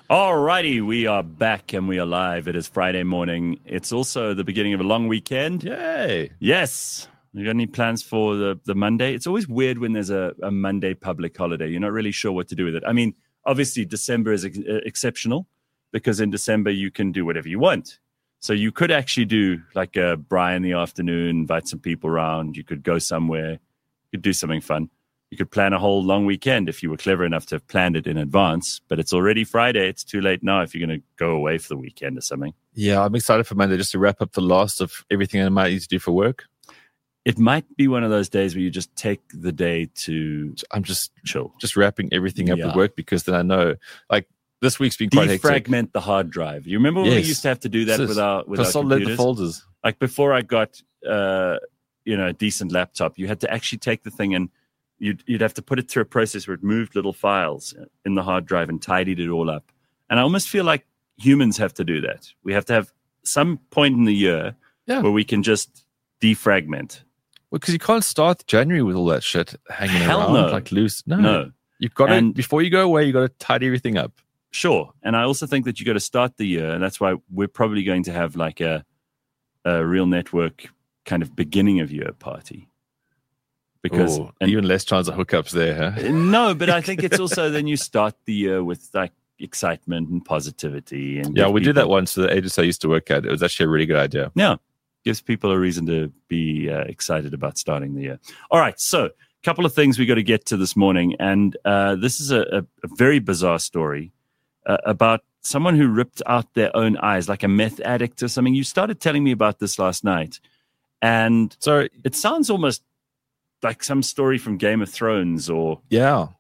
Alrighty, we are back and we are live. It is Friday morning. It's also the beginning of a long weekend. Yay. Yes. You got any plans for the Monday? It's always weird when there's a Monday public holiday. You're not really sure what to do with it. I mean, obviously, December is exceptional because in December you can do whatever you want. So you could actually do like a braai in the afternoon, invite some people around. You could go somewhere. You could do something fun. You could plan a whole long weekend if you were clever enough to have planned it in advance. But it's already Friday. It's too late now if you're going to go away for the weekend or something. Yeah, I'm excited for Monday just to wrap up the last of everything I might need to do for work. It might be one of those days where you just take the day to I'm just chill. Just wrapping everything up at work because then I know, like, this week's been quite hectic. Defragment the hard drive. You remember when we used to have to do that with our consolidate the folders? Like before I got a decent laptop, you had to actually take the thing and you'd have to put it through a process where it moved little files in the hard drive and tidied it all up. And I almost feel like humans have to do that. We have to have some point in the year where we can just defragment. Well, because you can't start January with all that shit hanging around like loose. No. You've got to, before you go away, you've got to tidy everything up. Sure. And I also think that you got to start the year. And that's why we're probably going to have like a real network kind of beginning of year party. Because even less chance of hookups there, huh? No, but I think it's also then you start the year with like excitement and positivity. And we did that once to the agency I used to work at. It was actually a really good idea. Yeah. Gives people a reason to be excited about starting the year. All right. So a couple of things we got to get to this morning. And this is a very bizarre story about someone who ripped out their own eyes, like a meth addict or something. You started telling me about this last night. And so it sounds almost like some story from Game of Thrones or, well,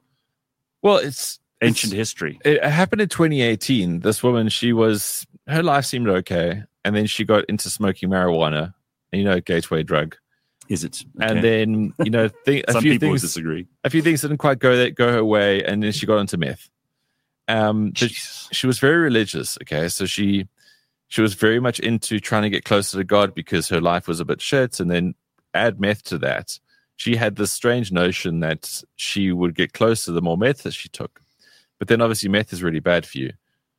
it's ancient history. It happened in 2018. This woman, her life seemed okay. And then she got into smoking marijuana, gateway drug. Is it? Okay. And then, some people disagree. A few things didn't quite go her way. And then she got into meth. But she was very religious. Okay. So she was very much into trying to get closer to God because her life was a bit shit. And then add meth to that. She had this strange notion that she would get closer the more meth that she took. But then obviously meth is really bad for you.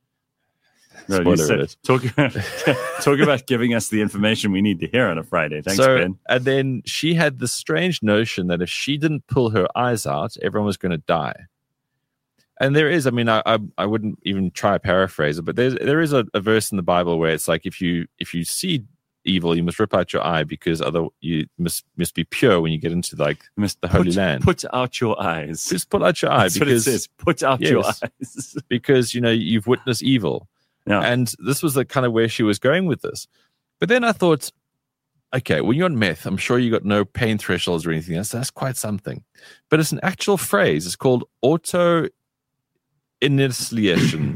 No, you said, talk about giving us the information we need to hear on a Friday. Thanks, Ben. And then she had this strange notion that if she didn't pull her eyes out, everyone was going to die. And there is, I wouldn't even try to paraphrase it, but there is a verse in the Bible where it's like if you see evil, you must rip out your eye because you must be pure when you get into like the Holy Land. Put out your eyes. Just put out your eye. That's because what it says. Put out your eyes. Because you've witnessed evil. Yeah. And this was the kind of where she was going with this. But then I thought, okay, when you're on meth, I'm sure you got no pain thresholds or anything else. That's quite something. But it's an actual phrase. It's called auto-enunciation.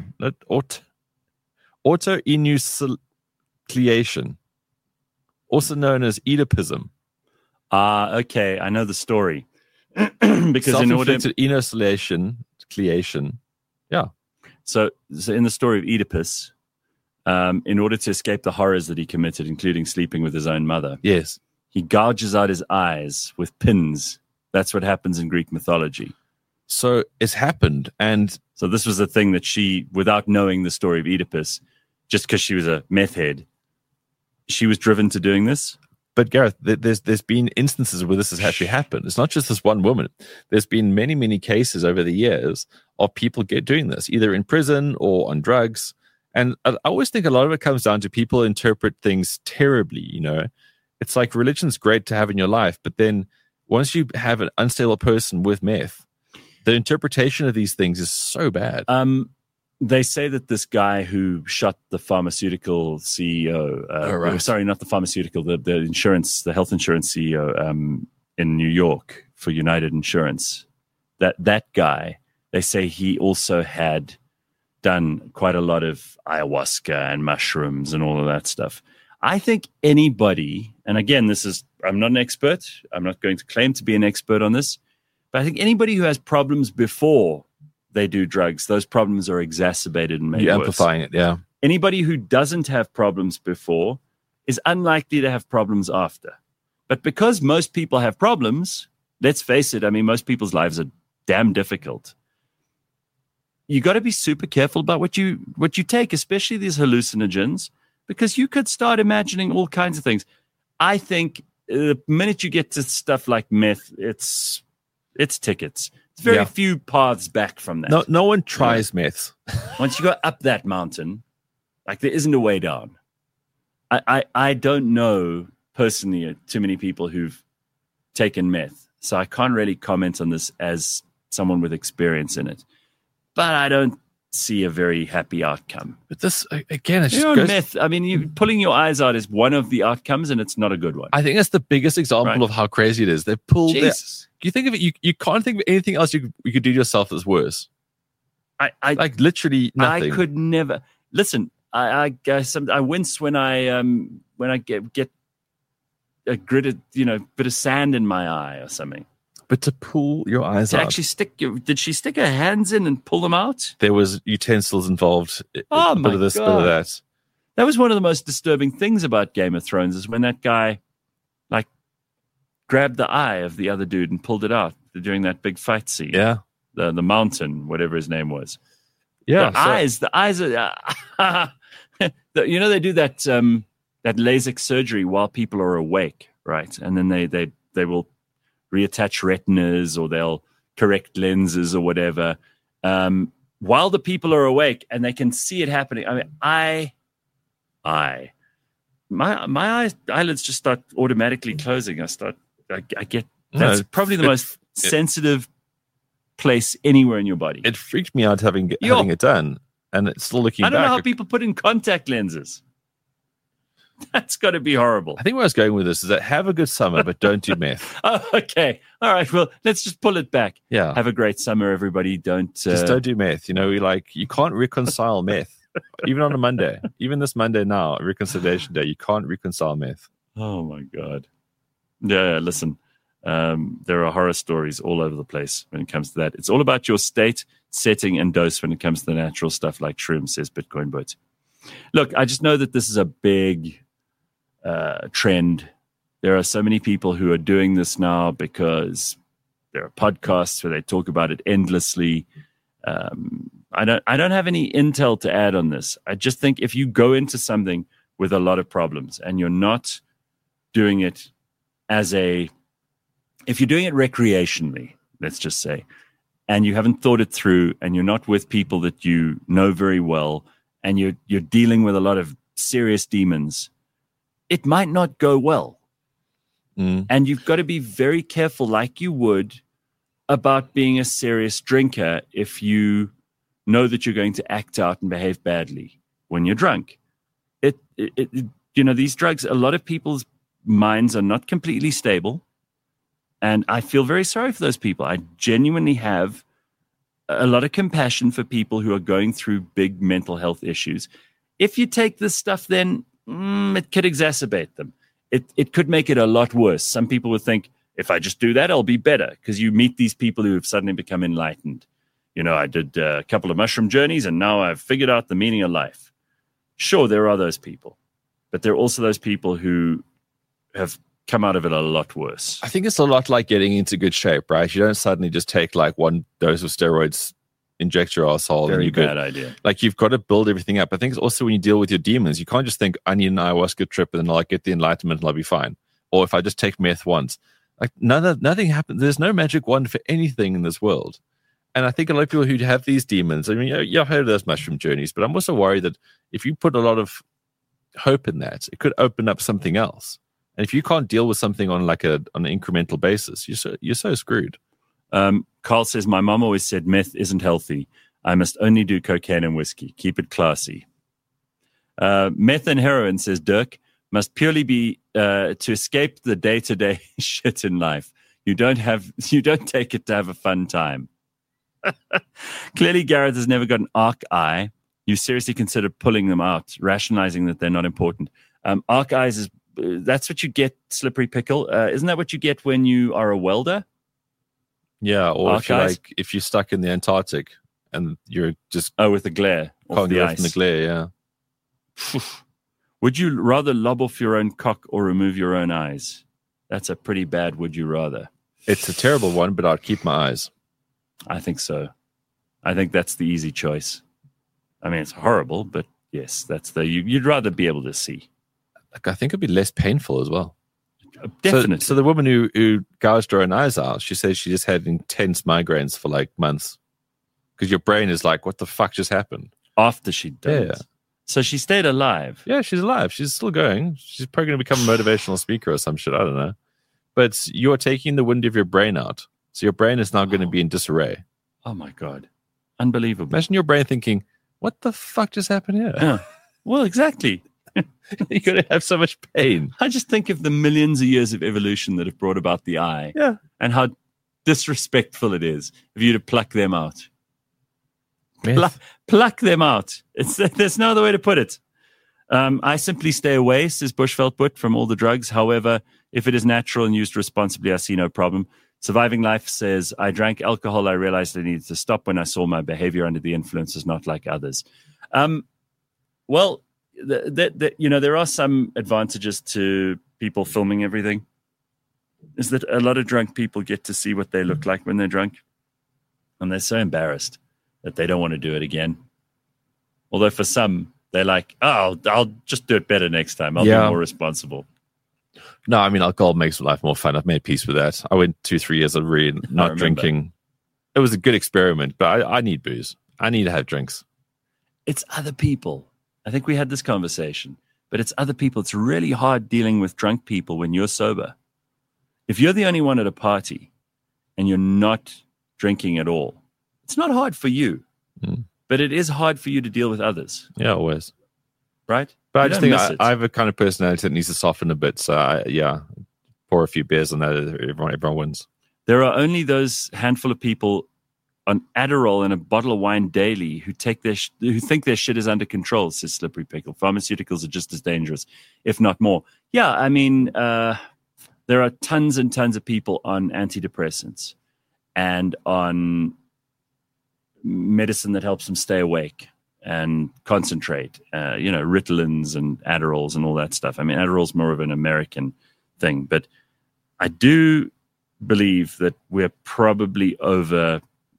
Auto-enunciation. Also known as Oedipism. Okay. I know the story. Because in order to enunciation, yeah. So in the story of Oedipus, in order to escape the horrors that he committed, including sleeping with his own mother, he gouges out his eyes with pins. That's what happens in Greek mythology. So it's happened, and so this was the thing that she, without knowing the story of Oedipus, just because she was a meth head, she was driven to doing this. But Gareth, there's been instances where this has actually happened. It's not just this one woman. There's been many, many cases over the years of people doing this, either in prison or on drugs. And I always think a lot of it comes down to people interpret things terribly, It's like religion's great to have in your life, but then once you have an unstable person with meth, the interpretation of these things is so bad. They say that this guy who shot the pharmaceutical CEO, sorry, not the pharmaceutical, the health insurance CEO in New York for United Insurance, that guy, they say he also had done quite a lot of ayahuasca and mushrooms and all of that stuff. I think anybody, and again, I'm not an expert. I'm not going to claim to be an expert on this, but I think anybody who has problems before they do drugs, those problems are exacerbated and made worse. You're amplifying it, yeah. Anybody who doesn't have problems before is unlikely to have problems after. But because most people have problems, let's face it, most people's lives are damn difficult. you got to be super careful about what you take, especially these hallucinogens, because you could start imagining all kinds of things. I think the minute you get to stuff like meth, it's tickets. It's very few paths back from that. No one tries meth. Once you go up that mountain, like there isn't a way down. I don't know personally too many people who've taken meth, so I can't really comment on this as someone with experience in it. But I don't see a very happy outcome. But this, again, it's just meth. I mean, pulling your eyes out is one of the outcomes, and it's not a good one. I think that's the biggest example of how crazy it is. They pulled Jesus. You think of it, you can't think of anything else you could do to yourself that's worse. I like literally nothing. I could never listen. I wince when I get a gritted, bit of sand in my eye or something. But to pull your eyes out. Actually did she stick her hands in and pull them out? There was utensils involved. Oh, a bit of this, God. bit of that. That was one of the most disturbing things about Game of Thrones is when that guy, like, grabbed the eye of the other dude and pulled it out during that big fight scene. Yeah. The mountain, whatever his name was. Yeah. The eyes are... they do that that LASIK surgery while people are awake, right? And then they will reattach retinas or they'll correct lenses or whatever while the people are awake and they can see it happening. I mean, my eyelids just start automatically closing. I get that's probably the most sensitive place anywhere in your body. It freaked me out having it done, and it's still looking back. I don't know how people put in contact lenses. That's got to be horrible. I think where I was going with this is that have a good summer, but don't do meth. Oh, okay. All right. Well, let's just pull it back. Yeah. Have a great summer, everybody. Just don't do meth. You can't reconcile meth. Even on a Monday. Even this Monday now, Reconciliation Day, you can't reconcile meth. Oh, my God. Yeah, listen. There are horror stories all over the place when it comes to that. It's all about your state, setting, and dose when it comes to the natural stuff like shrooms, says Bitcoin Boat. Look, I just know that this is a big trend. There are so many people who are doing this now because there are podcasts where they talk about it endlessly. I don't have any intel to add on this. I just think if you go into something with a lot of problems and you're not doing it if you're doing it recreationally, let's just say, and you haven't thought it through and you're not with people that you know very well and you're dealing with a lot of serious demons, it might not go well. And you've got to be very careful, like you would about being a serious drinker if you know that you're going to act out and behave badly when you're drunk. These drugs, a lot of people's minds are not completely stable. And I feel very sorry for those people. I genuinely have a lot of compassion for people who are going through big mental health issues. If you take this stuff, then it could exacerbate them. It could make it a lot worse. Some people would think, if I just do that, I'll be better, because you meet these people who have suddenly become enlightened. I did a couple of mushroom journeys, and now I've figured out the meaning of life. Sure, there are those people. But there are also those people who have come out of it a lot worse. I think it's a lot like getting into good shape, right? You don't suddenly just take like one dose of steroids, inject your asshole. Very and bad idea. Like you've got to build everything up. I think it's also when you deal with your demons, you can't just think, I need an ayahuasca trip and then I'll get the enlightenment and I'll be fine. Or if I just take meth once. Like nothing happens. There's no magic wand for anything in this world. And I think a lot of people who have these demons, I mean, I've heard of those mushroom journeys, but I'm also worried that if you put a lot of hope in that, it could open up something else. And if you can't deal with something on an incremental basis, you're so screwed. Carl says, my mom always said meth isn't healthy. I must only do cocaine and whiskey. Keep it classy. Meth and heroin, says Dirk, must purely be to escape the day-to-day shit in life. You don't take it to have a fun time. Clearly, Gareth has never got an arc eye. You seriously consider pulling them out, rationalizing that they're not important. Arc eyes that's what you get, Slippery Pickle. Isn't that what you get when you are a welder? Yeah, or if you're stuck in the Antarctic and you're just with the glare off the ice. From the glare, yeah. Would you rather lob off your own cock or remove your own eyes? That's a pretty bad would you rather. It's a terrible one, but I'd keep my eyes. I think so. I think that's the easy choice. I mean, it's horrible, but yes, that's you'd rather be able to see. Like, I think it'd be less painful as well. Definitely. So the woman who gouged her own eyes out, she says she just had intense migraines for like months because your brain is like, what the fuck just happened? After she died. Yeah. So she stayed alive. Yeah, she's alive. She's still going. She's probably going to become a motivational speaker or some shit. I don't know. But you're taking the wind of your brain out. So your brain is now going to be in disarray. Oh, my God. Unbelievable. Imagine your brain thinking, what the fuck just happened here? Yeah. Well, exactly. You're going to have so much pain. I just think of the millions of years of evolution that have brought about the eye. Yeah. And how disrespectful it is of you to pluck them out. Pluck them out. There's no other way to put it. I simply stay away, says Bushveld, from all the drugs. However, if it is natural and used responsibly, I see no problem. Surviving Life says, I drank alcohol. I realized I needed to stop when I saw my behavior under the influence is not like others. Well, there are some advantages to people filming everything. Is that a lot of drunk people get to see what they look like when they're drunk. And they're so embarrassed that they don't want to do it again. Although for some, they're like, oh, I'll just do it better next time. I'll be more responsible. No, I mean, alcohol makes life more fun. I've made peace with that. I went 2-3 years of really not drinking. It was a good experiment, but I need booze. I need to have drinks. It's other people. I think we had this conversation, but it's other people. It's really hard dealing with drunk people when you're sober. If you're the only one at a party and you're not drinking at all, it's not hard for you, but it is hard for you to deal with others. Yeah, always. Right? But I just think I have a kind of personality that needs to soften a bit. So, pour a few beers and everyone wins. There are only those handful of people on Adderall and a bottle of wine daily who think their shit is under control, says Slippery Pickle. Pharmaceuticals are just as dangerous, if not more. Yeah, I mean, there are tons and tons of people on antidepressants and on medicine that helps them stay awake and concentrate, Ritalins and Adderalls and all that stuff. I mean, Adderall's more of an American thing, but I do believe that we're probably there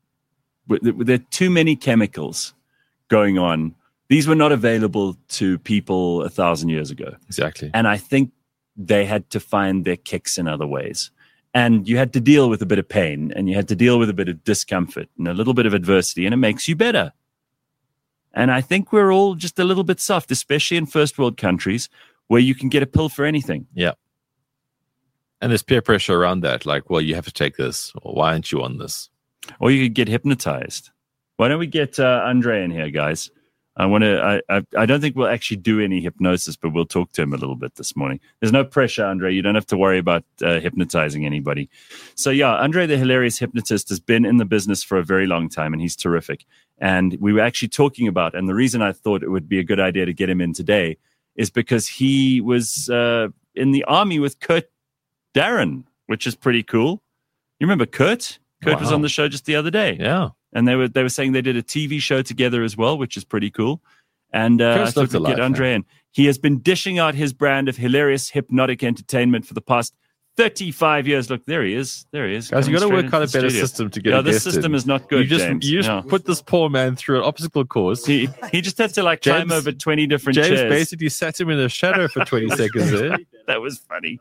are too many chemicals going on. These were not available to people 1,000 years ago. Exactly. And I think they had to find their kicks in other ways. And you had to deal with a bit of pain and you had to deal with a bit of discomfort and a little bit of adversity, and it makes you better. And I think we're all just a little bit soft, especially in first world countries where you can get a pill for anything. Yeah. And there's peer pressure around that. Like, well, you have to take this, or why aren't you on this? Or you could get hypnotized. Why don't we get Andre in here, guys? I don't think we'll actually do any hypnosis, but we'll talk to him a little bit this morning. There's no pressure, Andre. You don't have to worry about hypnotizing anybody. So yeah, Andre, the hilarious hypnotist, has been in the business for a very long time, and he's terrific. And we were actually talking about, and the reason I thought it would be a good idea to get him in today is because he was in the army with Kurt Darren, which is pretty cool. You remember Kurt? Kurt was on the show just the other day. Yeah. And they were saying they did a TV show together as well, which is pretty cool. And I thought we'd get Andre in. He has been dishing out his brand of hilarious hypnotic entertainment for the past 35 years. Look, there he is. Guys, you got to work on a better system to get a this system is not good, James. You just put this poor man through an obstacle course. He just had to climb over 20 different chairs. James basically sat him in the shadow for 20 seconds there. That was funny.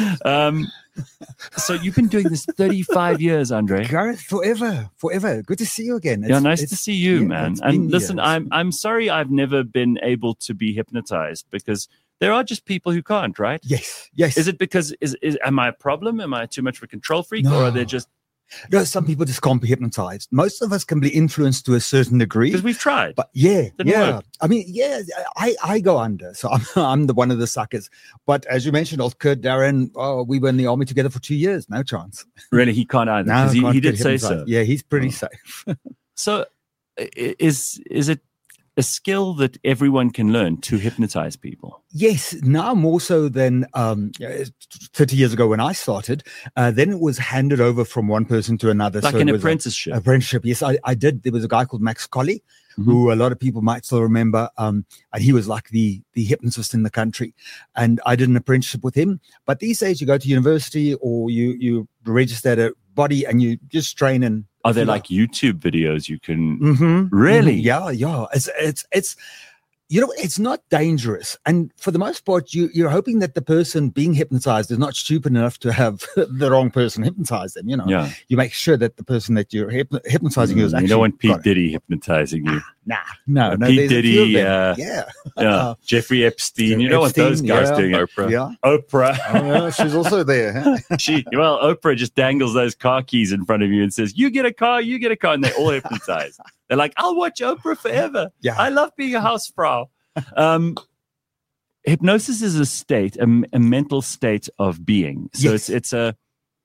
So you've been doing this 35 years, Andre. Gareth, forever. Good to see you again. Nice to see you, man. And listen, I'm sorry I've never been able to be hypnotized because there are just people who can't, right? Yes. Is it because am I a problem? Am I too much of a control freak, or are they just? No, some people just can't be hypnotized. Most of us can be influenced to a certain degree. Because we've tried. But work. I mean, I go under. So I'm the one of the suckers. But as you mentioned, old Kurt Darren, we were in the army together for 2 years. No chance. Really? He can't either? Because he did say so. Yeah, he's pretty safe. So is it a skill that everyone can learn to hypnotize people? Yes, now more so than 30 years ago when I started. Then it was handed over from one person to another. Like an apprenticeship. Apprenticeship, yes, I did. There was a guy called Max Colley, who a lot of people might still remember. And he was like the hypnotist in the country. And I did an apprenticeship with him. But these days you go to university or you register at a body and you just train in Are there like YouTube videos you can Mm-hmm. really? Mm-hmm. Yeah. It's it's not dangerous. And for the most part, you're hoping that the person being hypnotized is not stupid enough to have the wrong person hypnotize them. Yeah. You make sure that the person that you're hypnotizing is actually. You don't want Pete Diddy hypnotizing you. No. Pete Diddy, yeah. Jeffrey Epstein. You know what those guys doing? Oprah. Yeah. Oprah. Oh, yeah, she's also there. Huh? Oprah just dangles those car keys in front of you and says, "You get a car, and they're all hypnotized. They're like, "I'll watch Oprah forever. Yeah. I love being a housefrau." Hypnosis is a state, a mental state of being. So it's a.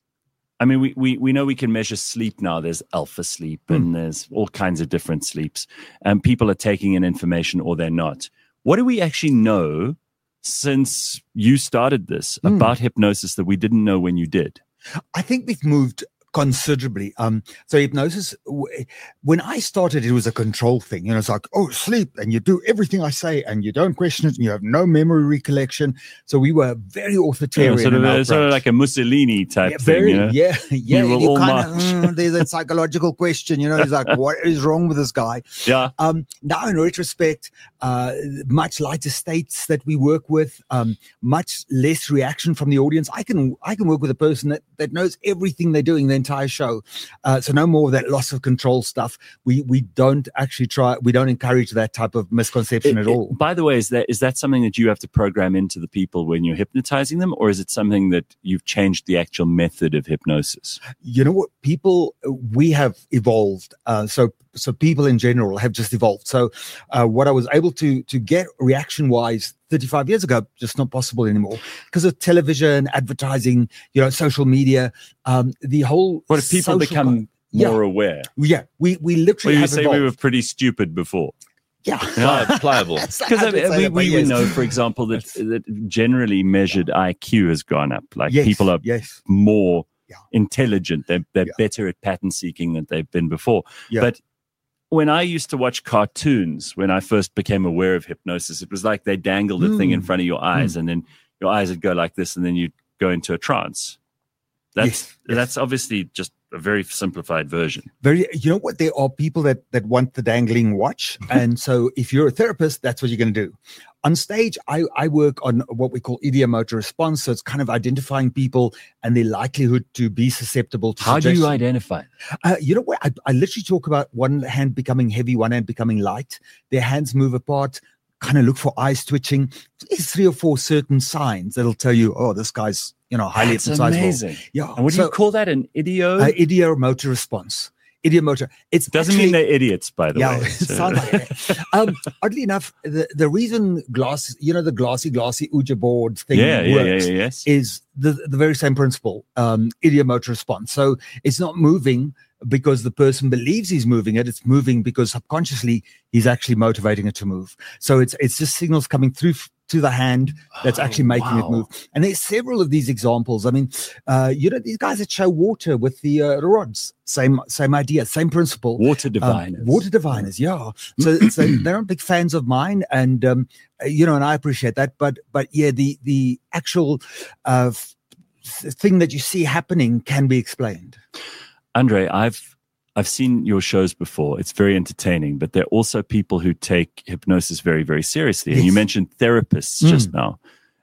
I mean, we know we can measure sleep now. There's alpha sleep and there's all kinds of different sleeps. And people are taking in information or they're not. What do we actually know since you started this about hypnosis that we didn't know when you did? I think we've moved considerably. So hypnosis, when I started, it was a control thing. It's like, oh, sleep, and you do everything I say, and you don't question it, and you have no memory recollection. So we were very authoritarian. Sort of like a Mussolini type thing. Yeah. You kind of there's a psychological question. He's like, what is wrong with this guy? Yeah. Now, in retrospect, much lighter states that we work with, much less reaction from the audience. I can work with a person that knows everything they're doing the entire show. So no more of that loss of control stuff. We don't actually we don't encourage that type of misconception at all. By the way, is that something that you have to program into the people when you're hypnotizing them, or is it something that you've changed the actual method of hypnosis? You know what? We have evolved. So people in general have just evolved. So what I was able to get reaction-wise 35 years ago, just not possible anymore because of television, advertising, social media, the whole. What if people become more aware? Yeah, we literally. Well, you have say evolved. we were pretty stupid before. Yeah, pliable. Because we know, for example, that generally measured IQ has gone up. Like people are more intelligent. They're better at pattern seeking than they've been before. Yeah. But when I used to watch cartoons, when I first became aware of hypnosis, it was like they dangled a thing in front of your eyes, and then your eyes would go like this, and then you'd go into a trance. That's obviously just a very simplified version. You know what? There are people that want the dangling watch, and so if you're a therapist, that's what you're going to do. On stage, I work on what we call idiomotor response. So it's kind of identifying people and their likelihood to be susceptible to How do you identify? You know what? I literally talk about one hand becoming heavy, one hand becoming light. Their hands move apart. Kind of look for eyes twitching. There's 3 or 4 certain signs that'll tell you, oh, this guy's highly hypnotizable. Amazing. Yeah. And what do you call that? An idiomotor response. Idiomotor. It doesn't mean they're idiots, by the way. It sounds like it. Oddly enough, the reason the glassy Ouija board thing works is the very same principle, idiomotor response. So it's not moving because the person believes he's moving it. It's moving because subconsciously he's actually motivating it to move. So it's just signals coming through to the hand that's actually making it move. And there's several of these examples. I mean, these guys that show water with the rods, same idea, same principle. Water diviners. Yeah. So they're big fans of mine, and and I appreciate that. But yeah, the actual thing that you see happening can be explained. Andre, I've seen your shows before. It's very entertaining, but there are also people who take hypnosis very, very seriously. And you mentioned therapists just now.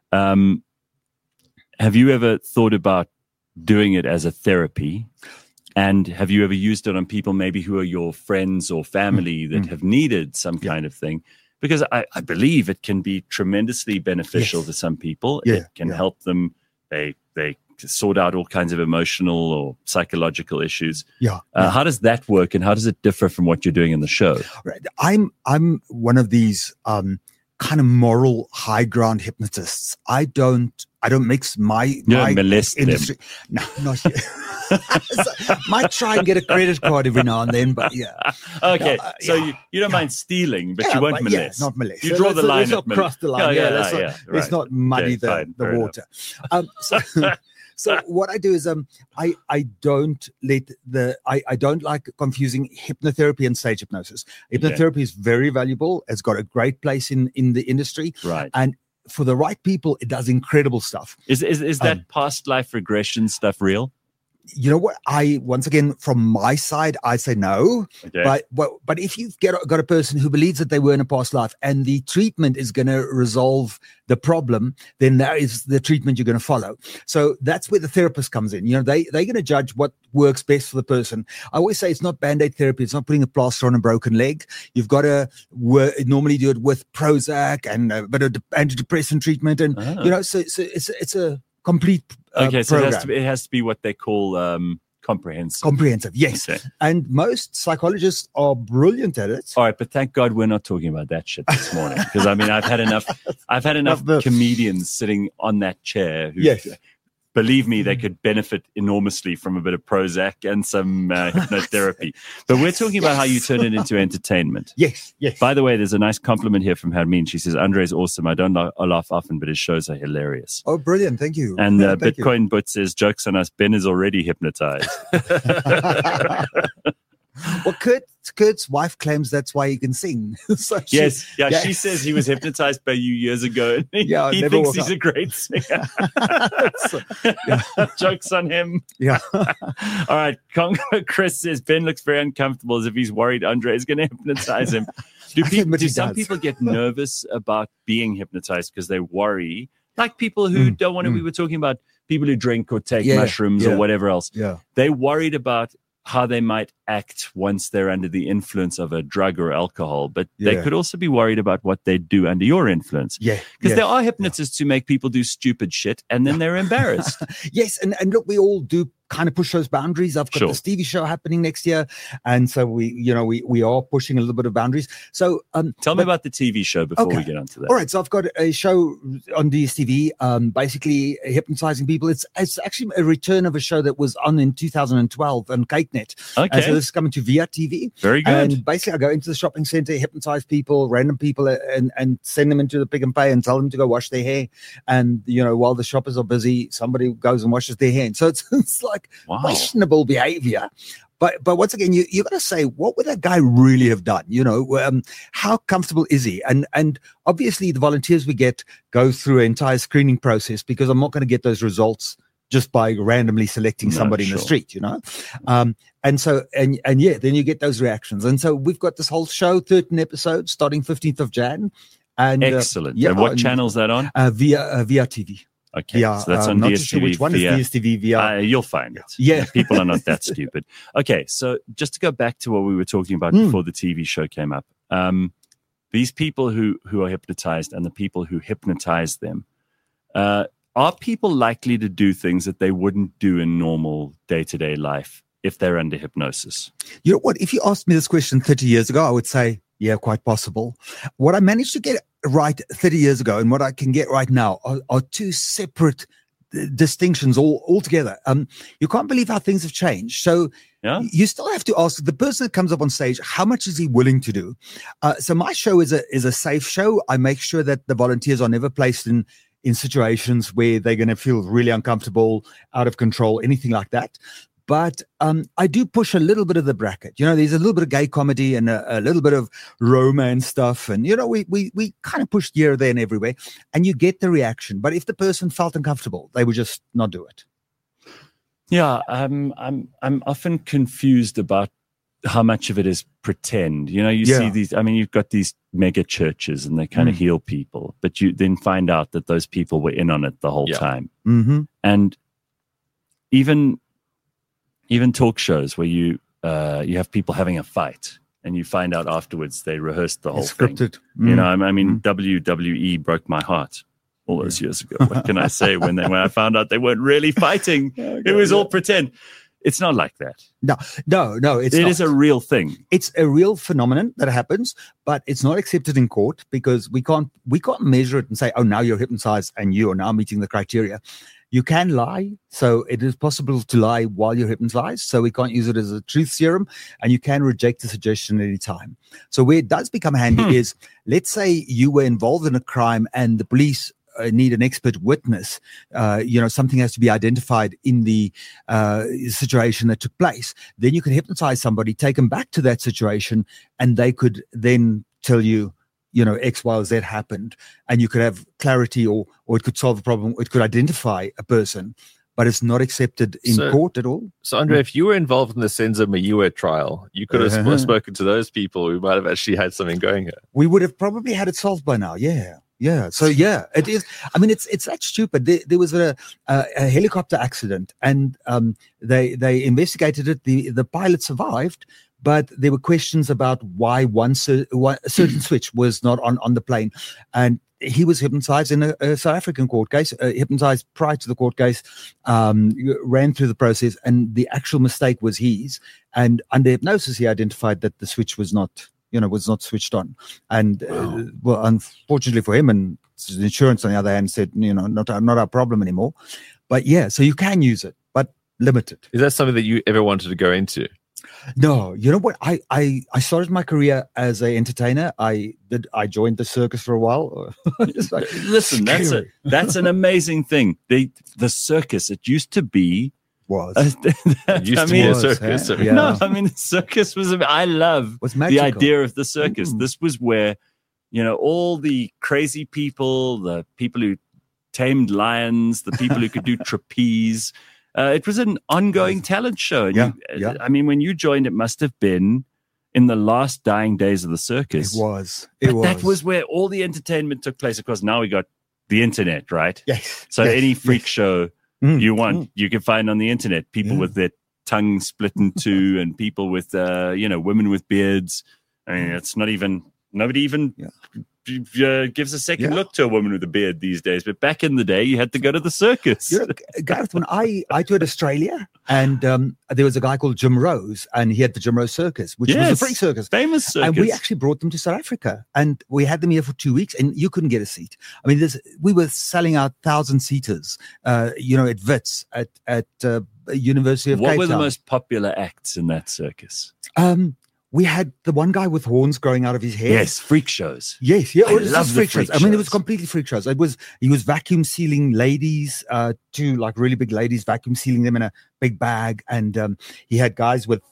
Have you ever thought about doing it as a therapy? And have you ever used it on people maybe who are your friends or family that have needed some kind of thing? Because I believe it can be tremendously beneficial to some people. It can help them. They sort out all kinds of emotional or psychological issues. How does that work, and how does it differ from what you're doing in the show? Right. I'm one of these kind of moral high ground hypnotists. I don't mix my molest industry. Them. No, not yet. Might try and get a credit card every now and then, but Okay, so you don't mind stealing, but you won't molest. Not molest. You draw the line. Let's not cross the line. Let's not muddy the water. So what I do is I don't like confusing hypnotherapy and stage hypnosis. Hypnotherapy is very valuable. It's got a great place in the industry. Right. And for the right people, it does incredible stuff. Is that past life regression stuff real? You know what? Once again, from my side, I say no. Okay. But if you've got a person who believes that they were in a past life and the treatment is going to resolve the problem, then that is the treatment you're going to follow. So that's where the therapist comes in. You know, they're going to judge what works best for the person. I always say it's not Band-Aid therapy. It's not putting a plaster on a broken leg. You've got to normally do it with Prozac and a bit of antidepressant treatment, and you know, so it's a complete. Okay, so it has to be what they call comprehensive. Comprehensive, yes. Okay. And most psychologists are brilliant at it. All right, but thank God we're not talking about that shit this morning, because I mean I've had enough comedians sitting on that chair who, believe me, they could benefit enormously from a bit of Prozac and some hypnotherapy. But we're talking about how you turn it into entertainment. Yes. By the way, there's a nice compliment here from Hermine. She says, Andre's awesome. I don't laugh often, but his shows are hilarious. Oh, brilliant. Thank you. And Bitcoin Butt says, jokes on us. Ben is already hypnotized. Well, Kurt's wife claims that's why he can sing. So she says he was hypnotized by you years ago. And he thinks he's a great singer. Jokes on him. Yeah. All right. Congo Chris says Ben looks very uncomfortable, as if he's worried Andre is going to hypnotize him. Do some people get nervous about being hypnotized because they worry? Like people who don't want to, we were talking about people who drink or take mushrooms or whatever else. Yeah. They worried about how they might act once they're under the influence of a drug or alcohol, but they could also be worried about what they do under your influence. Yeah. Because there are hypnotists who make people do stupid shit and then they're embarrassed. Yes. And look, we all do kind of push those boundaries. I've got this TV show happening next year. And so we are pushing a little bit of boundaries. So tell me about the TV show before we get onto that. All right. So I've got a show on DSTV, basically hypnotizing people. It's actually a return of a show that was on in 2012 on CakeNet. Okay. And so this is coming to Via TV. Very good. And basically I go into the shopping center, hypnotize people, random people, and send them into the Pick and Pay and tell them to go wash their hair. And, you know, while the shoppers are busy, somebody goes and washes their hair. And so it's like questionable behavior. But once again, you got to say, what would that guy really have done? You know, how comfortable is he? And obviously the volunteers we get go through an entire screening process, because I'm not going to get those results just by randomly selecting somebody in the street, you know? And so, and then you get those reactions. And so we've got this whole show, 13 episodes, starting 15th of Jan. And excellent. And what channel is that on? Via TV. Okay, so that's on DSTV. Sure which one is DSTV via? You'll find it. Yeah. People are not that stupid. Okay, so just to go back to what we were talking about before the TV show came up, these people who are hypnotized and the people who hypnotize them, are people likely to do things that they wouldn't do in normal day-to-day life if they're under hypnosis? You know what? If you asked me this question 30 years ago, I would say, yeah, quite possible. What I managed to get right 30 years ago and what I can get right now are two separate distinctions altogether. You can't believe how things have changed. So you still have to ask the person that comes up on stage, how much is he willing to do? So my show is a safe show. I make sure that the volunteers are never placed in situations where they're going to feel really uncomfortable, out of control, anything like that. But I do push a little bit of the bracket. You know, there's a little bit of gay comedy and a little bit of romance stuff. And, you know, we kind of push here, there, and everywhere. And you get the reaction. But if the person felt uncomfortable, they would just not do it. Yeah, I'm often confused about how much of it is pretend. You know, you see these, I mean, you've got these mega churches and they kind of heal people. But you then find out that those people were in on it the whole time. Mm-hmm. And even talk shows where you have people having a fight and you find out afterwards they rehearsed the whole thing. Scripted. You know, I mean, WWE broke my heart all those years ago. What can I say when I found out they weren't really fighting? It was all pretend. It's not like that. No, it's not. It is a real thing. It's a real phenomenon that happens, but it's not accepted in court because we can't measure it and say, oh, now you're hypnotized and you are now meeting the criteria. You can lie. So it is possible to lie while you're hypnotized. So we can't use it as a truth serum, and you can reject the suggestion at any time. So where it does become handy is, let's say you were involved in a crime and the police need an expert witness. You know, something has to be identified in the situation that took place. Then you can hypnotize somebody, take them back to that situation, and they could then tell you, you know, X, Y, or Z happened, and you could have clarity, or it could solve a problem. It could identify a person but it's not accepted in court at all. So, Andre, if you were involved in the Senzo Meyiwa trial, you could have spoken to those people who might have actually had something going here. We would have probably had it solved by now. Yeah. Yeah. So it is. I mean, it's that stupid. There was a helicopter accident, and they investigated it. The pilot survived, but there were questions about why a certain switch was not on the plane, and he was hypnotized in a South African court case. Hypnotized prior to the court case, ran through the process, and the actual mistake was his. And under hypnosis, he identified that the switch was not switched on. And well, unfortunately for him, and the insurance on the other hand said, not our problem anymore. But yeah, so you can use it, but limited. Is that something that you ever wanted to go into? No, you know what? I started my career as an entertainer. I joined the circus for a while. Listen, that's an amazing thing. The circus, it used to be a circus. Yeah. No, I mean, the circus was. I love the idea of the circus. This was where, all the crazy people, the people who tamed lions, the people who could do trapeze. It was an ongoing talent show. And I mean, when you joined, it must have been in the last dying days of the circus. It was. That was where all the entertainment took place. Of course, now we got the internet, right? Yes. So any freak show you want, you can find on the internet. People with their tongue split in two, and people with, women with beards. I mean, it's not even, nobody even gives a second look to a woman with a beard these days. But back in the day, you had to go to the circus. Gareth, when I toured Australia, and there was a guy called Jim Rose, and he had the Jim Rose Circus, which was a free circus. Famous circus. And we actually brought them to South Africa, and we had them here for 2 weeks, and you couldn't get a seat. I mean, we were selling out 1,000-seaters, at Wits, at University of Cape Town. What were the most popular acts in that circus? We had the one guy with horns growing out of his head. Yes, freak shows. Yes, yeah. I love freak shows. I mean, it was completely freak shows. He was vacuum sealing ladies, two like really big ladies, vacuum sealing them in a big bag, and he had guys with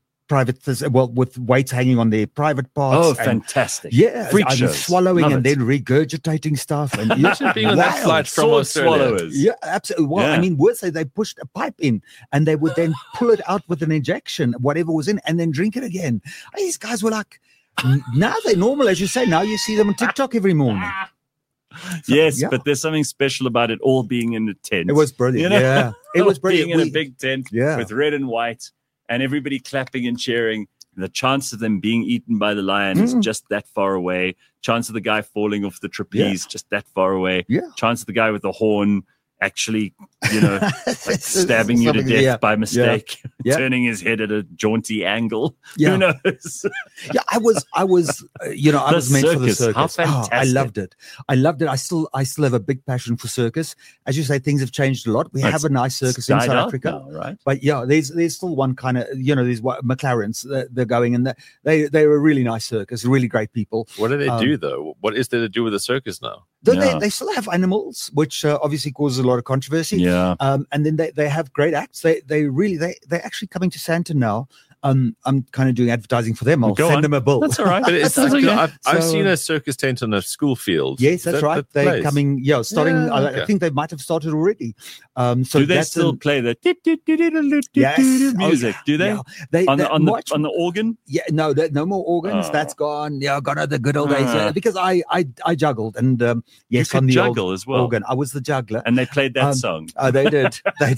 with weights hanging on their private parts. Oh, fantastic! Yeah, freak shows. Swallowing and then regurgitating stuff. And being on that flight from Australia. Yeah, absolutely. Well, I mean, words say they pushed a pipe in, and they would then pull it out with an injection, whatever was in, and then drink it again. These guys were like, now they're normal, as you say. Now you see them on TikTok every morning. Yes, but there's something special about it all being in a tent. It was brilliant. Yeah, it was brilliant. Being in a big tent with red and white. And everybody clapping and cheering. The chance of them being eaten by the lion is just that far away. Chance of the guy falling off the trapeze just that far away. Yeah. Chance of the guy with the horn actually, stabbing you to death by mistake, turning his head at a jaunty angle. Who knows? I was meant for the circus. How fantastic. I loved it. I still have a big passion for circus. As you say, things have changed a lot. We have a nice circus in South Africa, now, right? But there's still one kind of, these McLarens, they're going, and they're a really nice circus, really great people. What do they do though? What is there to do with the circus now? They still have animals, which obviously causes a lot of controversy. Yeah. And then they have great acts. They're actually coming to Sandton now. I'm kind of doing advertising for them. I'll send them a bill. That's all right. But I've seen a circus tent on a school field. Yes, that's right. They're coming. Yeah, starting. I think they might have started already. So do they still play the music? Do they? Yeah. On the organ? Yeah, no more organs. That's gone. Yeah, gone are the good old days. Because I juggled, and yes, on the juggle as well. Organ. I was the juggler, and they played that song. They did.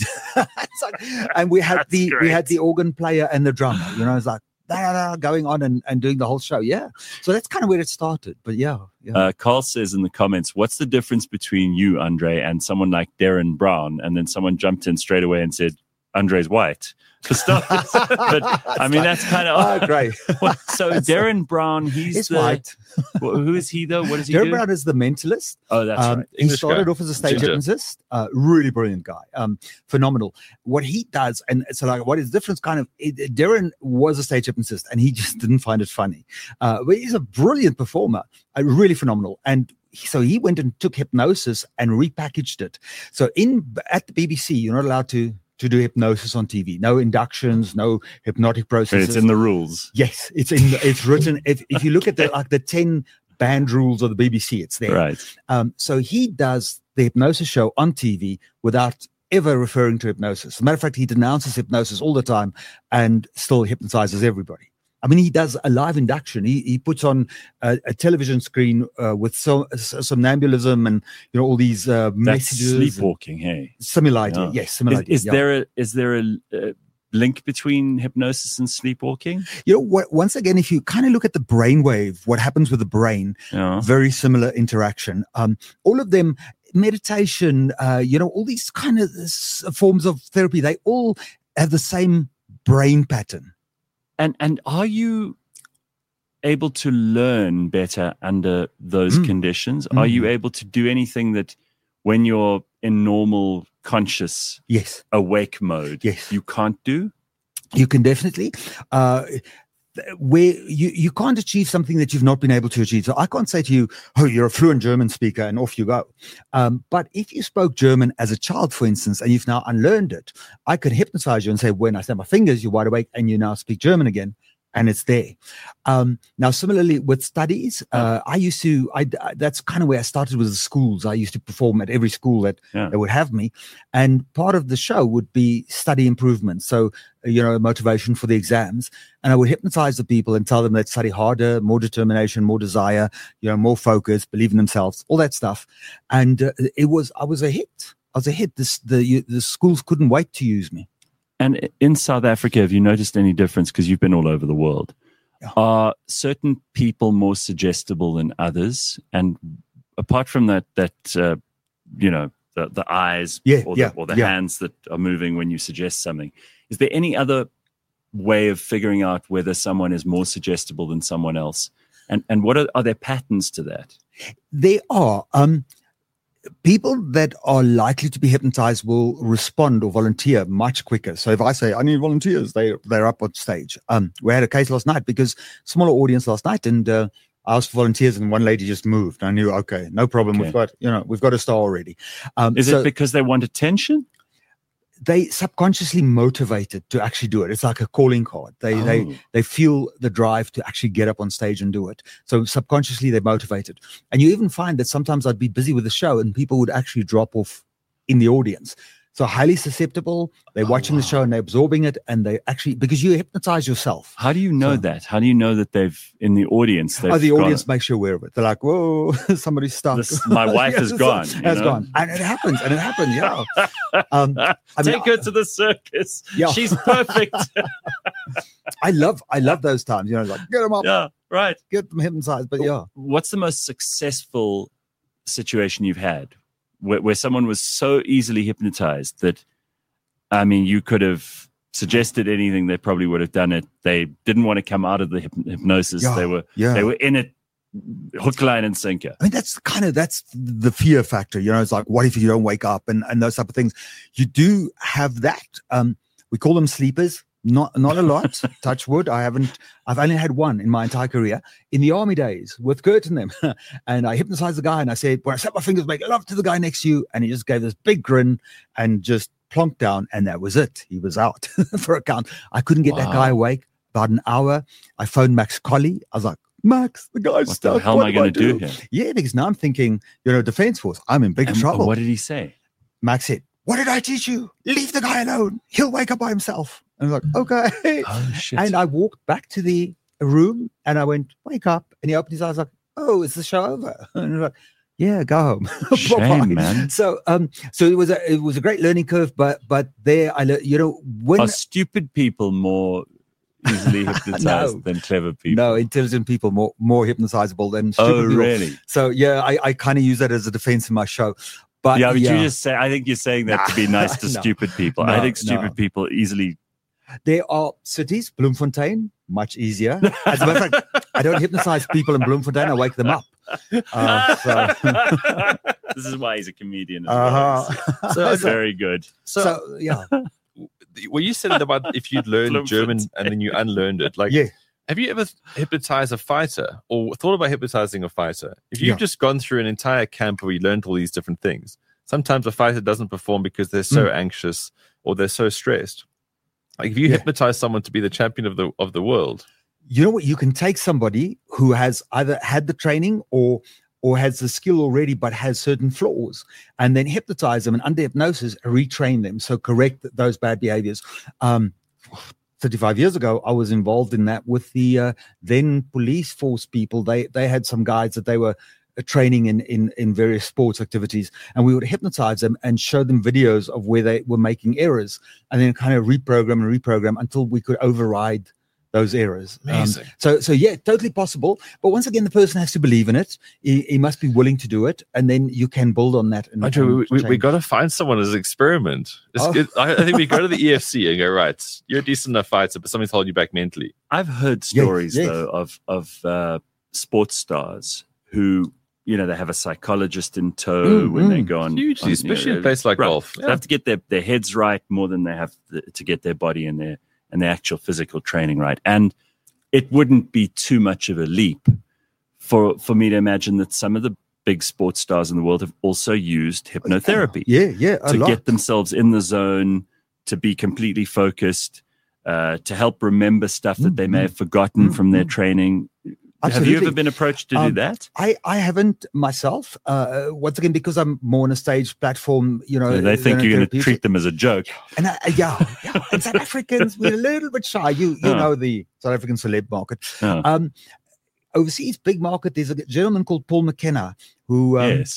And we had the organ player and the drummer. It's like going on and doing the whole show. Yeah. So that's kind of where it started. But Carl says in the comments, what's the difference between you, Andre, and someone like Darren Brown? And then someone jumped in straight away and said, Andre's white. For starters. But I mean, that's kind of great. So Darren Brown, he's white. Who is he though? What does he do? Darren Brown is the mentalist. Oh, that's right. He started off as a stage hypnotist. Really brilliant guy. Phenomenal. What he does, and so like what is the difference? Darren was a stage hypnotist, and he just didn't find it funny. But he's a brilliant performer. Really phenomenal. And so he went and took hypnosis and repackaged it. So at the BBC, you're not allowed to do hypnosis on TV. No inductions, no hypnotic processes. It's in the rules. Yes, it's written. If you look at the 10 banned rules of the BBC, it's there. Right. So he does the hypnosis show on TV without ever referring to hypnosis. As a matter of fact, he denounces hypnosis all the time and still hypnotizes everybody. I mean, he does a live induction. He puts on a television screen with somnambulism and all these messages. Sleepwalking, hey? Similar idea, yes. Similar idea. Is there a link between hypnosis and sleepwalking? Once again, if you kind of look at the brainwave, what happens with the brain, very similar interaction. All of them, meditation, all these kind of forms of therapy, they all have the same brain pattern. And are you able to learn better under those conditions? Are you able to do anything that when you're in normal conscious awake mode you can't do? You can definitely. Where you can't achieve something that you've not been able to achieve. So I can't say to you, oh, you're a fluent German speaker and off you go. But if you spoke German as a child, for instance, and you've now unlearned it, I could hypnotize you and say, when I snap my fingers, you're wide awake and you now speak German again. And it's there. Now, similarly with studies, that's kind of where I started with the schools. I used to perform at every school that would have me. And part of the show would be study improvement. So, motivation for the exams. And I would hypnotize the people and tell them they'd study harder, more determination, more desire, more focus, believe in themselves, all that stuff. And I was a hit. The schools couldn't wait to use me. And in South Africa, have you noticed any difference? Because you've been all over the world. Yeah. Are certain people more suggestible than others? And apart from that, the eyes or the hands that are moving when you suggest something, is there any other way of figuring out whether someone is more suggestible than someone else? And what are there patterns to that? There are. People that are likely to be hypnotized will respond or volunteer much quicker. So if I say, I need volunteers, they're up on stage. We had a case last night because smaller audience last night, and I asked for volunteers and one lady just moved. I knew, okay, no problem. Okay. We've got a star already. Is it because they want attention? They subconsciously motivated to actually do it. It's like a calling card. They feel the drive to actually get up on stage and do it. So subconsciously they're motivated. And you even find that sometimes I'd be busy with the show and people would actually drop off in the audience. So highly susceptible. They're watching the show and they're absorbing it, and they actually, because you hypnotize yourself. How do you know that? How do you know that they've in the audience? The audience makes you aware of it. They're like, "Whoa, somebody's stuck. My wife is gone. Has gone," and it happens. Yeah. Take her to the circus. Yeah. She's perfect. I love those times. Like get them up. Yeah, right. Get them hypnotized. But what's the most successful situation you've had? Where someone was so easily hypnotized that, you could have suggested anything, they probably would have done it. They didn't want to come out of the hypnosis. They were in it, hook, line, and sinker. That's the fear factor. It's like, what if you don't wake up and those type of things. You do have that. We call them sleepers. Not a lot. Touch wood. I've only had one in my entire career. In the army days with Kurt and them, and I hypnotized the guy and I said, when I snap my fingers, make love to the guy next to you, and he just gave this big grin and just plonked down, and that was it. He was out for a count. I couldn't get that guy awake. About an hour, I phoned Max Colley. I was like, Max, the guy's stuck. What the hell am I going to do here? Yeah, because now I'm thinking, Defense Force. I'm in big trouble. What did he say? Max said, what did I teach you? Leave the guy alone. He'll wake up by himself. And I was like, okay. Oh, shit. And I walked back to the room and I went, wake up. And he opened his eyes like, oh, is the show over? And I was like, yeah, go home. Shame, man. So it was a great learning curve, but there I learned, when are stupid people more easily hypnotized than clever people? No, intelligent people more hypnotizable than stupid people. Oh, really? So yeah, I kind of use that as a defense in my show. But you just say, I think you're saying that to be nice to stupid people. I think stupid people easily. There are cities, Bloemfontein, much easier. As a matter of fact, I don't hypnotize people in Bloemfontein. I wake them up. This is why he's a comedian. So that's very good. So yeah. Well, you said about if you'd learned German and then you unlearned it. Have you ever hypnotized a fighter or thought about hypnotizing a fighter? If you've just gone through an entire camp where you learned all these different things, sometimes a fighter doesn't perform because they're so anxious or they're so stressed. Like if you hypnotize someone to be the champion of the world, you know what? You can take somebody who has either had the training or or has the skill already but has certain flaws, and then hypnotize them and under hypnosis retrain them, so correct those bad behaviors. 35 years ago, I was involved in that with the then police force people. They had some guys that they were training in various sports activities, and we would hypnotize them and show them videos of where they were making errors, and then kind of reprogram until we could override those errors. Amazing. So yeah, totally possible. But once again, the person has to believe in it. He must be willing to do it, and then you can build on that. We got to find someone as an experiment. I think we go to the EFC and go, right, you're a decent enough fighter, but something's holding you back mentally. I've heard stories though of sports stars who, you know, they have a psychologist in tow when they go on. Hugely, especially in a place like golf. They have to get their heads right more than they have to get their body and their actual physical training right. And it wouldn't be too much of a leap for me to imagine that some of the big sports stars in the world have also used hypnotherapy. To get themselves in the zone, to be completely focused, to help remember stuff that they may have forgotten from their training. Absolutely. Have you ever been approached to do that? I haven't myself. Once again, because I'm more on a stage platform, you know. They think you're going to treat them as a joke. And and South Africans, we're a little bit shy. You know the South African celeb market. Overseas, big market. There's a gentleman called Paul McKenna who,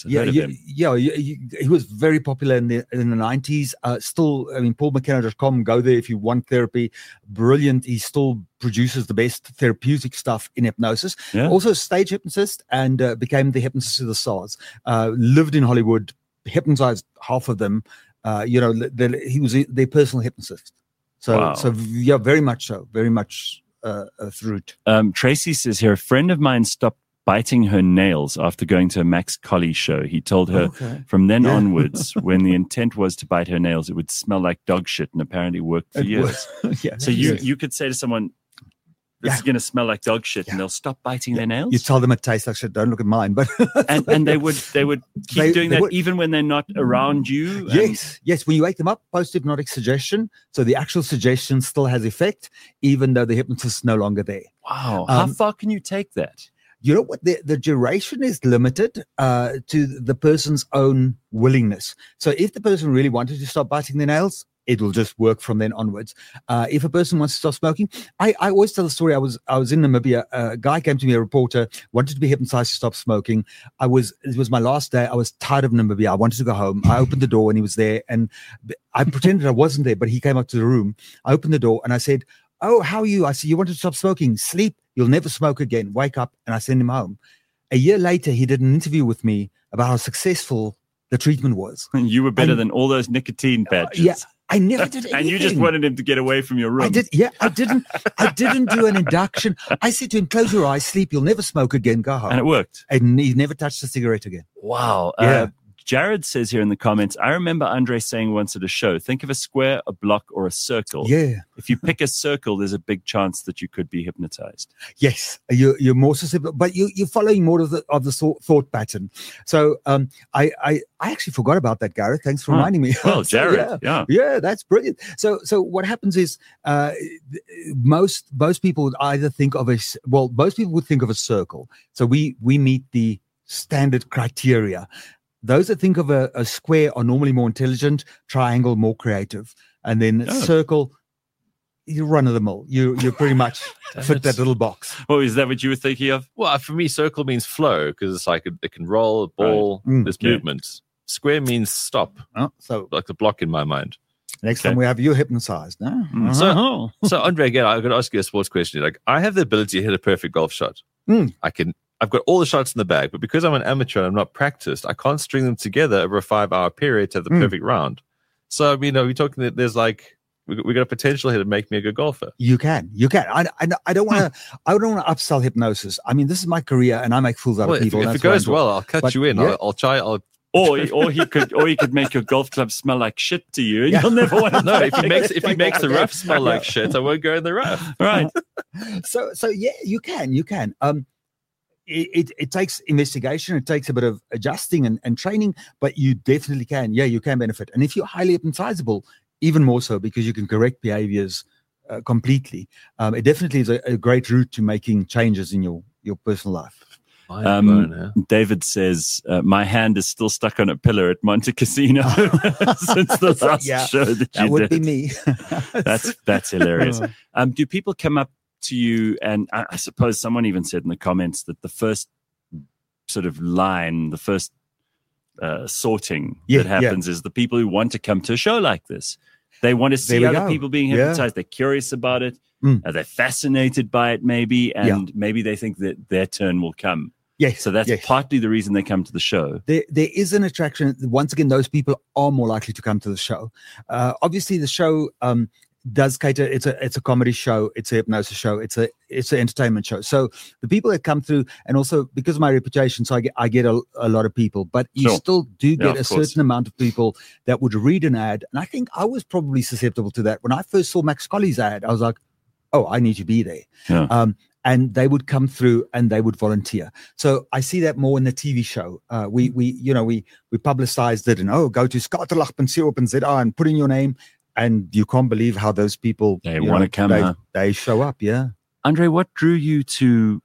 he was very popular in the 90s. Still, I mean, PaulMcKenna.com. Go there if you want therapy. Brilliant. He still produces the best therapeutic stuff in hypnosis. Yeah. Also, stage hypnotist, and became the hypnotist of the stars. Lived in Hollywood, hypnotized half of them. He was their personal hypnotist. So very much so. Very much. Through it. Tracy says here, a friend of mine stopped biting her nails after going to a Max Colley show. He told her from then onwards, when the intent was to bite her nails, it would smell like dog shit, and apparently worked for years. So you could say to someone, this is going to smell like dog shit, and they'll stop biting their nails. You tell them it tastes like shit. Don't look at mine. But and they would keep doing that even when they're not around you. Yes. When you wake them up, post-hypnotic suggestion. So the actual suggestion still has effect, even though the hypnotist is no longer there. Wow. How far can you take that? You know what? The duration is limited to the person's own willingness. So if the person really wanted to stop biting their nails, it will just work from then onwards. If a person wants to stop smoking, I always tell the story. I was in Namibia. A guy came to me, a reporter, wanted to be hypnotized to stop smoking. It was my last day. I was tired of Namibia. I wanted to go home. I opened the door and he was there, and I pretended I wasn't there, but he came up to the room. I opened the door and I said, "Oh, how are you?" I said, "You wanted to stop smoking? Sleep. You'll never smoke again. Wake up." And I sent him home. A year later, he did an interview with me about how successful the treatment was. And you were better than all those nicotine patches. I never did anything. And you just wanted him to get away from your room. I didn't do an induction. I said to him, "Close your eyes, sleep. You'll never smoke again. Go home." And it worked. And he never touched a cigarette again. Wow. Jared says here in the comments, I remember Andre saying once at a show, think of a square, a block, or a circle. Yeah. If you pick a circle, there's a big chance that you could be hypnotized. Yes. You're more susceptible, but you're following more of the thought pattern. So I actually forgot about that, Gareth. Thanks for reminding me. Well, Jared, yeah, that's brilliant. So what happens is most people would either think of most people would think of a circle. So we meet the standard criteria. Those that think of a square are normally more intelligent, triangle more creative, and then circle, you run of the mill. You pretty much fit that little box. Oh, is that what you were thinking of? Well, for me, circle means flow because it's like it can roll a ball. Right. There's movement. Square means stop. So like the block in my mind. Next time we have you hypnotized. No? So Andre, again, I'm going to ask you a sports question. Like, I have the ability to hit a perfect golf shot. I've got all the shots in the bag, but because I'm an amateur and I'm not practiced, I can't string them together over a 5-hour period to have the perfect round. So, we're talking that there's we got a potential here to make me a good golfer. You can. I don't want to upsell hypnosis. I mean, this is my career and I make fools out of people. If it goes well, I'll cut you in. I'll try. Or he could make your golf club smell like shit to you, and you'll never want to. No, if he makes the rough smell like shit, I won't go in the rough. Right. So yeah, you can. It takes investigation. It takes a bit of adjusting and training, but you definitely can. Yeah, you can benefit. And if you're highly hypnotizable, even more so because you can correct behaviors completely. It definitely is a great route to making changes in your personal life. David says, my hand is still stuck on a pillar at Monte Casino since the last show that would be me. That's hilarious. Do people come up to you, and I suppose someone even said in the comments that the first sort of line, the first sorting that happens is the people who want to come to a show like this. They want to see other people being hypnotized. They're curious about it. They're fascinated by it, maybe, and maybe they think that their turn will come. Yes. So that's partly the reason they come to the show. There is an attraction. Once again, those people are more likely to come to the show. Obviously, the show does cater. It's a comedy show. It's a hypnosis show. It's an entertainment show. So the people that come through, and also because of my reputation, so I get a lot of people. But you still do get a certain amount of people that would read an ad. And I think I was probably susceptible to that. When I first saw Max Colley's ad, I was like, oh, I need to be there. Yeah. And they would come through and they would volunteer. So I see that more in the TV show. We publicized it and go to skaterlag.co.za and put in your name. And you can't believe how those people they want to come. They show up. Yeah. Andre, what drew you to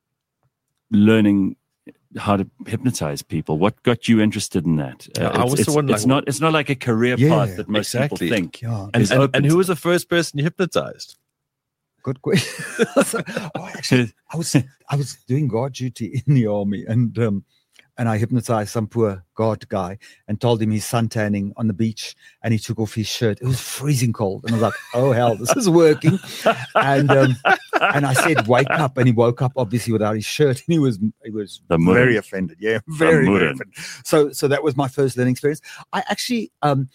learning how to hypnotize people? What got you interested in that? It's not like a career path that most people think. Yeah. And who was the first person you hypnotized? Good question. I was doing guard duty in the army, and I hypnotized some poor guard guy and told him he's suntanning on the beach, and he took off his shirt. It was freezing cold, and I was like, "Oh hell, this is working!" And I said, "Wake up!" And he woke up obviously without his shirt, and he was very offended. Yeah, very offended. So that was my first learning experience. I actually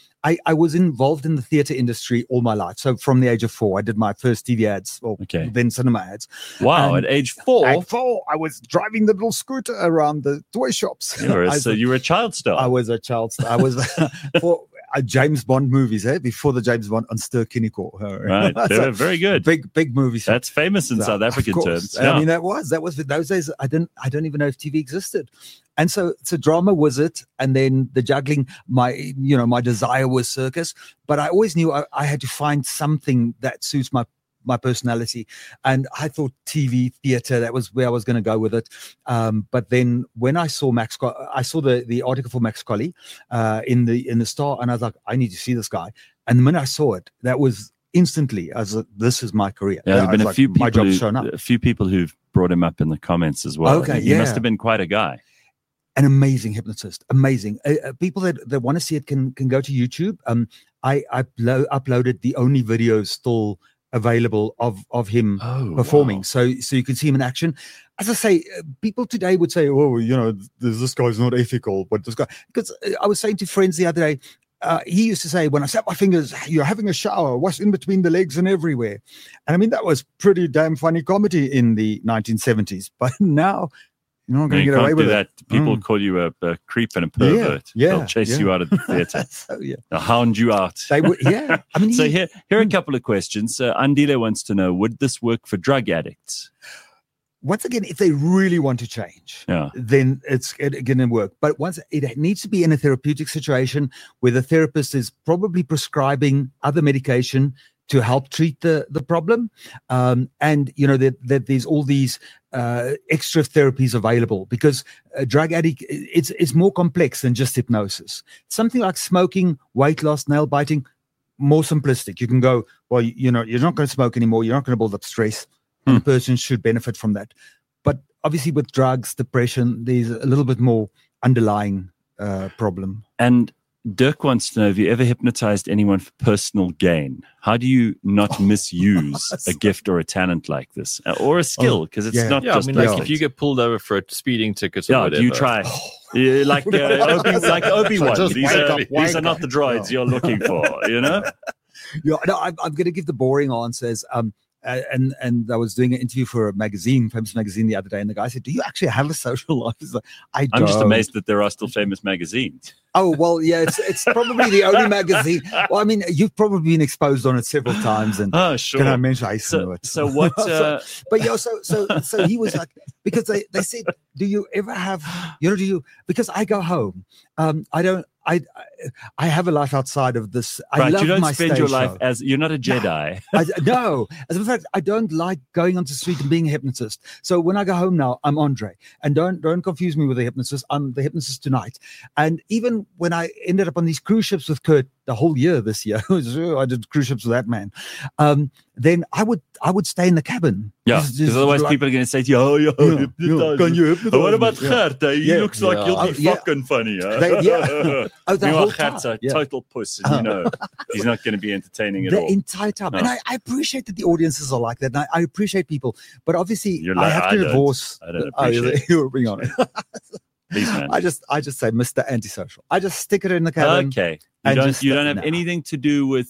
I was involved in the theater industry all my life. So from the age of 4, I did my first TV ads, then cinema ads. Wow, at age 4? At 4, I was driving the little scooter around the toy shops. So you were a child star. I was a child star. I was for James Bond movies, before the James Bond on Ster-Kinekor. Right, they were very good. Big movies. That's famous in South African terms. Yeah. I mean, that was with those days. I don't even know if TV existed. And so drama was it, and then the juggling. My desire was circus, but I always knew I had to find something that suits my personality, and I thought TV theater, that was where I was going to go with it. But then when I saw I saw the article for Max Colley in the Star, and I was like, I need to see this guy. And the minute I saw it, that was instantly this is my career. Yeah, there've been a few people who've brought him up in the comments as well. Okay, he must have been quite a guy. An amazing hypnotist, amazing. People that want to see it can go to YouTube. I uploaded the only videos still available of him performing, so you can see him in action. As I say, people today would say, this guy's not ethical, but this guy, because I was saying to friends the other day, he used to say, when I snap my fingers, you're having a shower, what's in between the legs and everywhere. And I mean, that was pretty damn funny comedy in the 1970s, but now you're not going to get away with that. People call you a creep and a pervert. They'll chase you out of the theater. They'll hound you out. They would, I mean, so here are a couple of questions. Andile wants to know, would this work for drug addicts? Once again, if they really want to change, then it's going to work. But once it needs to be in a therapeutic situation where the therapist is probably prescribing other medication to help treat the problem. And, that there's all these extra therapies available, because a drug addict, it's more complex than just hypnosis. Something like smoking, weight loss, nail biting, more simplistic. You can go, well, you're not going to smoke anymore. You're not going to build up stress. And the person should benefit from that. But obviously with drugs, depression, there's a little bit more underlying problem. And Dirk wants to know, have you ever hypnotized anyone for personal gain? How do you not misuse a gift or a talent like this, or a skill? Because it's not just. If you get pulled over for a speeding ticket, or whatever, you try. Like Obi-Wan. These are not the droids you're looking for. I'm going to give the boring answers. And I was doing an interview for a famous magazine the other day, and the guy said, "Do you actually have a social life?" I'm just amazed that there are still famous magazines. Oh, well, yeah, it's probably the only magazine. Well, I mean, you've probably been exposed on it several times, and sure. Can I mention I saw it? So what? So he was like, because they said, "Do you ever have? Because I go home, I have a life outside of this. Right, love you don't my spend your life show. as you're not a Jedi. No, as a matter of fact, I don't like going onto the street and being a hypnotist. So when I go home now, I'm Andre, and don't confuse me with a hypnotist. I'm the hypnotist tonight. And even when I ended up on these cruise ships with Kurt the whole year this year, I did cruise ships with that man. Then I would stay in the cabin. Yeah, because otherwise people are going to say to you, "Oh, hypnotize. Can you hypnotize? What about Gert? He looks like he'll be fucking funny." The whole Gert's a time. total puss, and he's not going to be entertaining at the all. entire time. No. And I appreciate that the audiences are like that. And I appreciate people, but obviously I have to divorce. I don't appreciate you'll bring on it. Please, man. I just say Mr. Antisocial. I just stick it in the cabin. Okay. You don't have anything to do with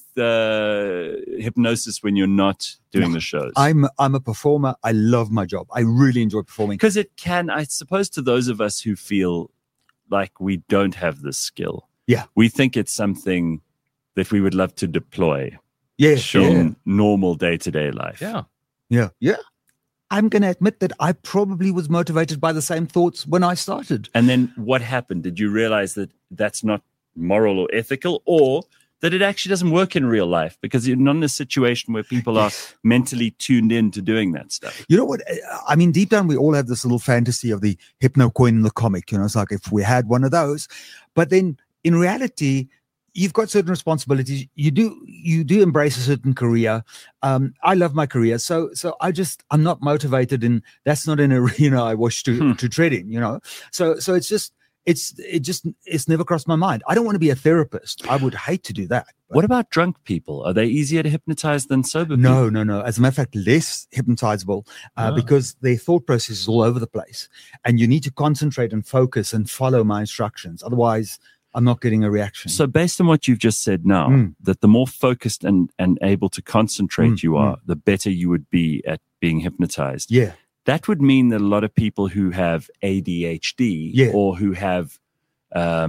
hypnosis when you're not doing the shows. I'm a performer. I love my job. I really enjoy performing. Because it can, I suppose, to those of us who feel like we don't have this skill. Yeah. We think it's something that we would love to deploy. Yeah, in normal day-to-day life. Yeah. I'm going to admit that I probably was motivated by the same thoughts when I started. And then what happened? Did you realize that that's not moral or ethical, or that it actually doesn't work in real life because you're not in a situation where people are mentally tuned in to doing that stuff? You know what? I mean, deep down, we all have this little fantasy of the hypno coin in the comic. You know, it's like if we had one of those. But then in reality, you've got certain responsibilities. You do embrace a certain career. I love my career. So I'm not motivated, and that's not an arena I wish to tread in, you know? So it's never crossed my mind. I don't want to be a therapist. I would hate to do that. What about drunk people? Are they easier to hypnotize than sober people? No. As a matter of fact, less hypnotizable because their thought process is all over the place. And you need to concentrate and focus and follow my instructions. Otherwise, I'm not getting a reaction. So based on what you've just said now, that the more focused and able to concentrate you are, the better you would be at being hypnotized. Yeah. That would mean that a lot of people who have ADHD or who have a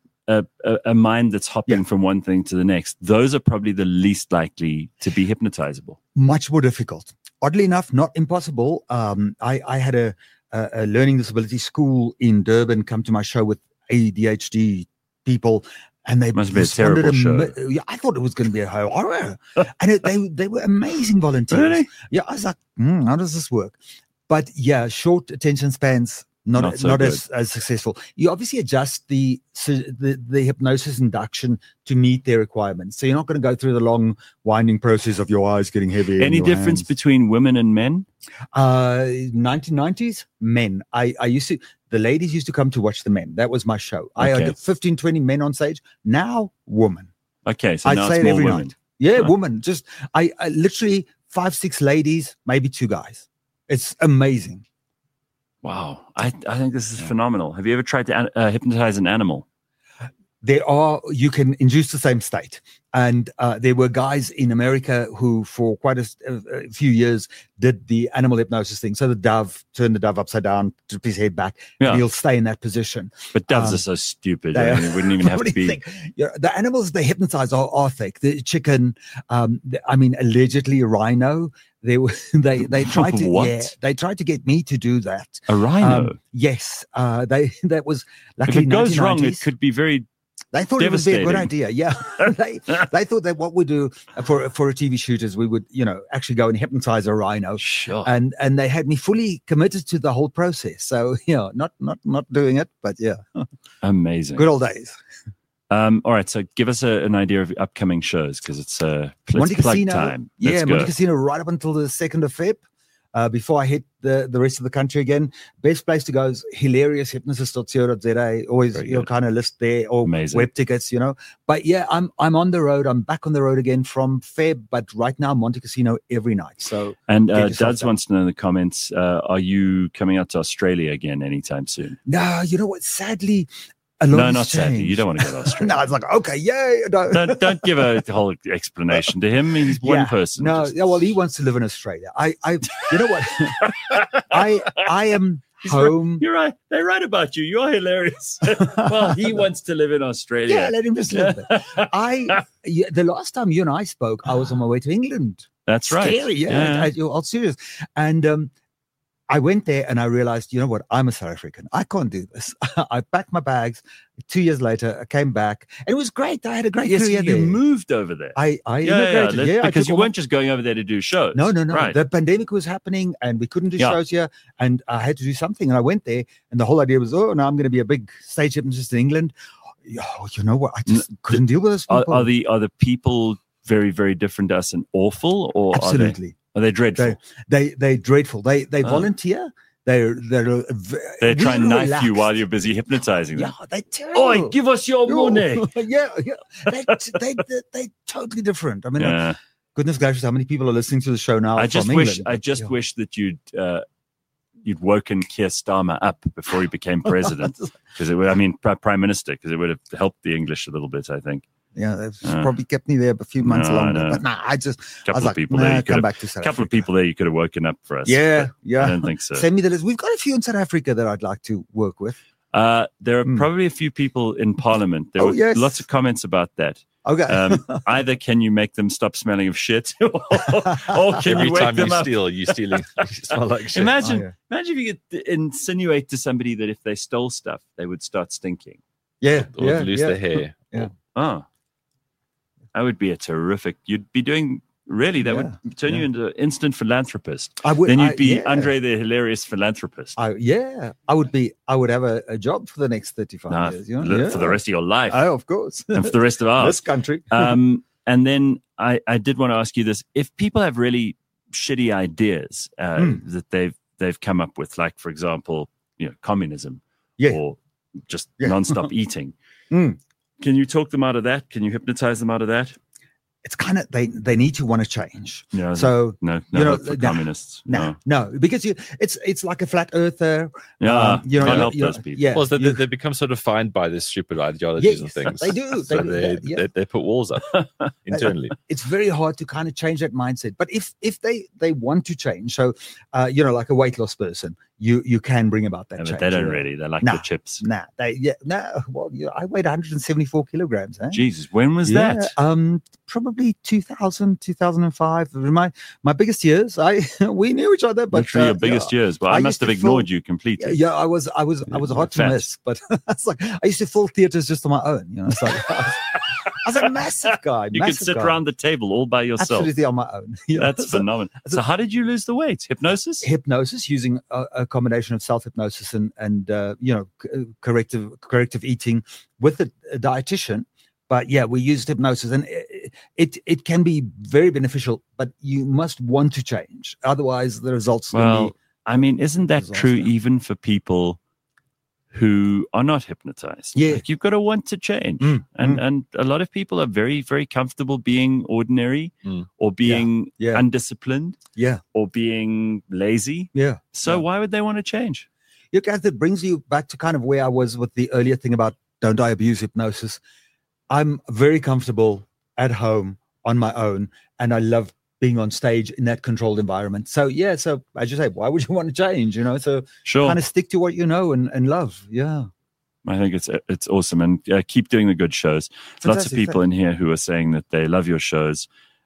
mind that's hopping from one thing to the next, those are probably the least likely to be hypnotizable. Much more difficult. Oddly enough, not impossible. I had a learning disability school in Durban come to my show with ADHD people, and they must be a terrible show. I thought it was going to be a horror, and they were amazing volunteers. Really? Yeah, I was like, how does this work? But yeah, short attention spans, not as successful. You obviously adjust the hypnosis induction to meet their requirements. So you're not going to go through the long winding process of your eyes getting heavy. Any difference between women and men? 1990s, men. The ladies used to come to watch the men. That was my show. I had 15, 20 men on stage. Now, woman. Okay, so now I'd say it's more every women. night. Yeah, woman. Just I literally 5, 6 ladies, maybe 2 guys. It's amazing. Wow. I think this is phenomenal. Have you ever tried to hypnotize an animal? You can induce the same state. And there were guys in America who for quite a few years did the animal hypnosis thing. So turn the dove upside down, tip his head back, and he'll stay in that position. But doves are so stupid. It wouldn't even have to be. The animals they hypnotize are fake. The chicken, allegedly a rhino. They tried to What? they tried to get me to do that. A rhino? Yes. That was luckily if it goes 1990s. wrong, it could be very. They thought it would be a good idea. Yeah, they thought that what we do for a TV shoot is we would, actually go and hypnotize a rhino. Sure. And they had me fully committed to the whole process. So not doing it, but yeah. Amazing. Good old days. All right, so give us an idea of upcoming shows because it's Monte Casino time. Monte Casino right up until the 2nd of Feb. Before I hit the rest of the country again. Best place to go is hilarioushypnosis.co.za. Always kind of list there, or Amazing. Web tickets, But yeah, I'm on the road. I'm back on the road again from Feb, but right now Monte Casino every night. So Duds wants to know in the comments, are you coming out to Australia again anytime soon? No, you know what? Sadly, not sadly. You don't want to go to Australia. No, it's like, okay, yay. No. Don't give a whole explanation to him. He's one person. No, he wants to live in Australia. You know what? I am home. You're right. They write about you. You're hilarious. Well, he wants to live in Australia. Yeah, let him just live there. The last time you and I spoke, I was on my way to England. That's right. Scary, yeah. All serious. And I went there and I realized, you know what? I'm a South African. I can't do this. I packed my bags. 2 years later, I came back. And it was great. I had a great career there. You moved over there. I immigrated. Yeah, because you weren't just going over there to do shows. No. Right. The pandemic was happening and we couldn't do shows here. And I had to do something. And I went there. And the whole idea was, now I'm going to be a big stage hypnotist in England. Oh, you know what? I just couldn't deal with this. Are the people very, very different to us and awful? Or absolutely. Are they dreadful? They're dreadful. They volunteer. They're trying to knife you while you're busy hypnotizing them. Yeah, they terrible. Oh, give us your money. yeah. They're totally different. I mean, goodness gracious, how many people are listening to the show now? I just wish that you'd woken Keir Starmer up before he became president, Prime Minister, because it would have helped the English a little bit, I think. Yeah, that's probably kept me there a few months longer. But I was like, come back to South Africa. A couple of people there you could have woken up for us. Yeah. I don't think so. Send me the list. We've got a few in South Africa that I'd like to work with. There are probably a few people in Parliament. There were lots of comments about that. Okay. Either can you make them stop smelling of shit, or can every you wake time them you up? steal, you smell like shit. Imagine if you could insinuate to somebody that if they stole stuff, they would start stinking. Yeah. Or lose their hair. Yeah. That would be a terrific. You'd be doing would turn you into an instant philanthropist. I would. Then you'd be Andre the Hilarious Philanthropist. I would be. I would have a job for the next 35 years. You know? For the rest of your life. Oh, of course. And for the rest of ours. This country. And then I did want to ask you this: if people have really shitty ideas that they've come up with, like for example, communism, or just nonstop eating. Can you talk them out of that? Can you hypnotize them out of that? It's kind of they need to want to change. No, so no, for communists. No, because it's like a flat earther. Can't help those people. Yeah, well, they become so defined by this stupid ideologies and things. They do. So they put walls up internally. It's very hard to kind of change that mindset. But if they want to change, so like a weight loss person, you can bring about that change. But they don't really. They like the chips. Well, I weighed 174 kilograms. Jesus, when was that? Probably 2000, 2005. My biggest years. We knew each other, but literally your biggest years. But I must have ignored you completely. Yeah, I was hard to miss. But it's like I used to fill theaters just on my own. So I was a massive guy. You could sit around the table all by yourself. Absolutely on my own. That's phenomenal. So how did you lose the weight? Hypnosis? Hypnosis, using a combination of self-hypnosis and corrective eating with a dietitian. But we used hypnosis, and it can be very beneficial, but you must want to change. Otherwise, the results will be... isn't that true even for people who are not hypnotized? Yeah. Like, you've got to want to change. And a lot of people are very, very comfortable being ordinary or being undisciplined or being lazy. Yeah. So why would they want to change? You guys, that brings you back to kind of where I was with the earlier thing about don't I abuse hypnosis. I'm very comfortable at home on my own, and I love being on stage in that controlled environment. So so as you say, why would you want to change? So kind of stick to what you know and love. Yeah, I think it's awesome, and keep doing the good shows. Fantastic. Lots of people in here who are saying that they love your shows.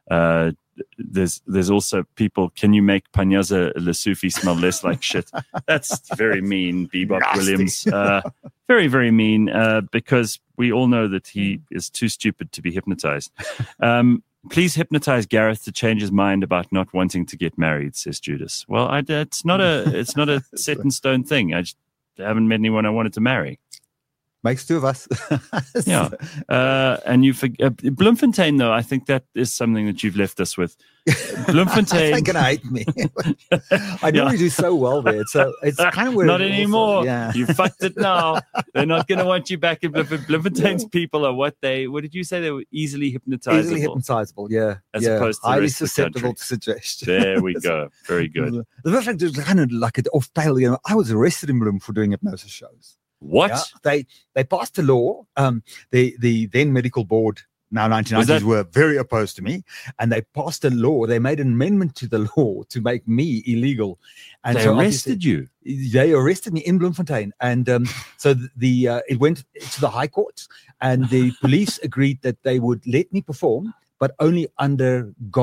There's also people. Can you make Panyaza Lesufi smell less like shit? That's very mean, Bebop Nasty. Williams. Very, very mean. Because we all know that he is too stupid to be hypnotized. Please hypnotize Gareth to change his mind about not wanting to get married, says Judas. Well, it's not a set in stone thing. I just haven't met anyone I wanted to marry. Makes two of us. Yeah. And you forget Bloemfontein, though. I think that is something that you've left us with. Bloemfontein. They're going to hate me. I normally do so well there. So it's kind of weird. Not anymore. Yeah. You fucked it now. They're not going to want you back in Bloemfontein. Bloemfontein's people are what did you say? They were easily hypnotizable. Easily hypnotizable, yeah. As opposed to highly the susceptible to suggestion. There we go. Very good. The fact is kind of like an off tail. I was arrested in Bloem for doing hypnosis shows. What? Yeah, they passed a law. The then medical board, now 1990s, were very opposed to me, and they passed a law. They made an amendment to the law to make me illegal. And they arrested you. They arrested me in Bloemfontein, and so it went to the High Court, and the police agreed that they would let me perform, but only under guard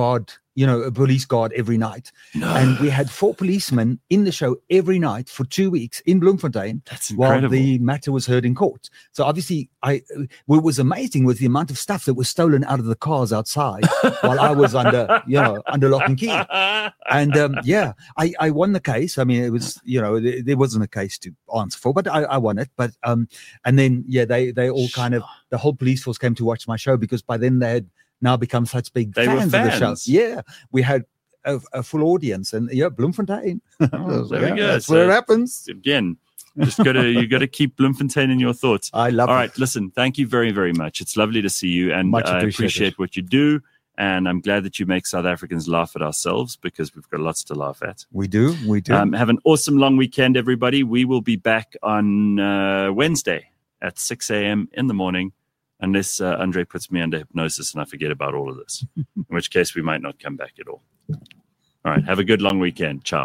a police guard every night. No. And we had 4 policemen in the show every night for 2 weeks in Bloemfontein. That's incredible. While the matter was heard in court. So obviously, what was amazing was the amount of stuff that was stolen out of the cars outside while I was under lock and key. And I won the case. I mean, it was, there wasn't a case to answer for, but I won it. But and then they all kind of, the whole police force came to watch my show, because by then they had now become such big fans of the show. Yeah, we had a full audience, and Bloemfontein. Oh, there we go. That's where it happens. Again, you got to keep Bloemfontein in your thoughts. I love it. All right, listen, thank you very, very much. It's lovely to see you, and I appreciate what you do. And I'm glad that you make South Africans laugh at ourselves, because we've got lots to laugh at. We do. Have an awesome long weekend, everybody. We will be back on Wednesday at 6 a.m. in the morning. Unless Andre puts me under hypnosis and I forget about all of this, in which case we might not come back at all. All right, have a good long weekend. Ciao.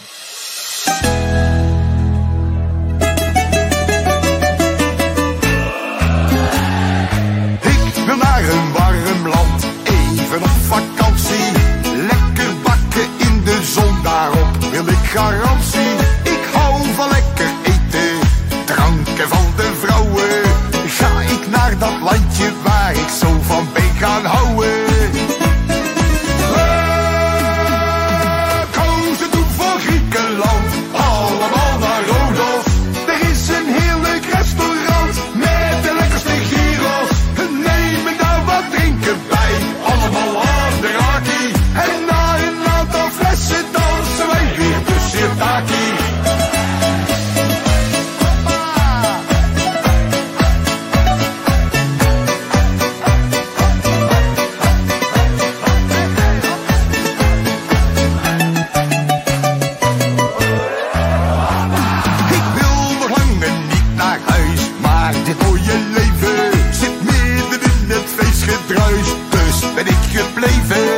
Ik wil naar een warm land, even op vakantie. Lekker bakken in de zon, daarop wil ik garantie. Ik hou van lekker eten, dranken van de vrouwen. Ga ik naar dat landje waar ik zo van ben gaan houden. Kozen doen voor Griekenland, allemaal naar Rodos. Er is een heerlijk restaurant met de lekkerste gyros. Neem me daar wat drinken bij, allemaal aan de raki. En na een aantal flessen dansen wij weer de sirtaki. Dus ben ik gebleven.